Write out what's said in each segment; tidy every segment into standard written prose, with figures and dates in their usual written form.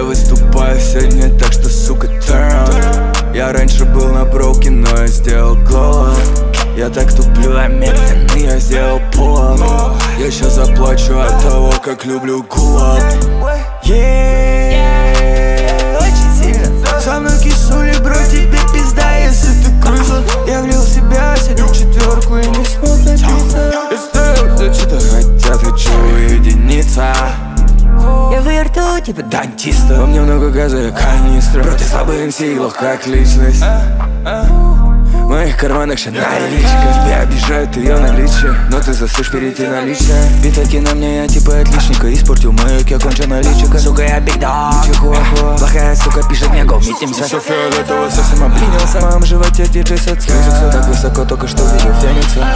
выступаю сегодня, так что, сука, turn on. Я раньше был на броуке, но я сделал glow up. Я так туплю, а медленно я сделал pull up. Я сейчас заплачу от того, как люблю гулап. Очень сильно. Со мной кисули, бро, тебе пизда, если ты крыса. Я влил в себя, сидел четверку и не смог напиться. Я стоял, что-то хотят, хочу уединиться. Я вырту, типа дантиста. Во мне много газа, я канистра. Бро, ты слабый МС, лох как личность. В моих карманах ще наличка. Тебя обижают ее наличие, но ты засышь перейти на личное. Битаки на мне, я типа отличника. Испортил маяк, я кончена личика. Сука, я big dog. Чихуахуа. Плохая сука пишет мне go, митимся. Все фиолетово, совсем обленился. В моем животе диджей сет слышится. Так высоко, только что видел Феникса.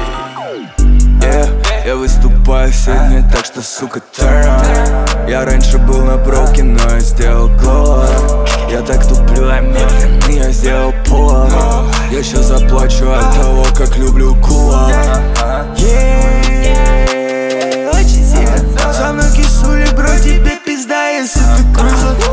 Я выступаю сегодня, так что, сука, turn on. Я раньше был на броуке, но я сделал glow up. Я так туплю, а медленно я сделал pull up. Я сейчас заплачу от того, как люблю гулап. Очень сильно. Со мной кисули, бро, тебе пизда, если ты крыса.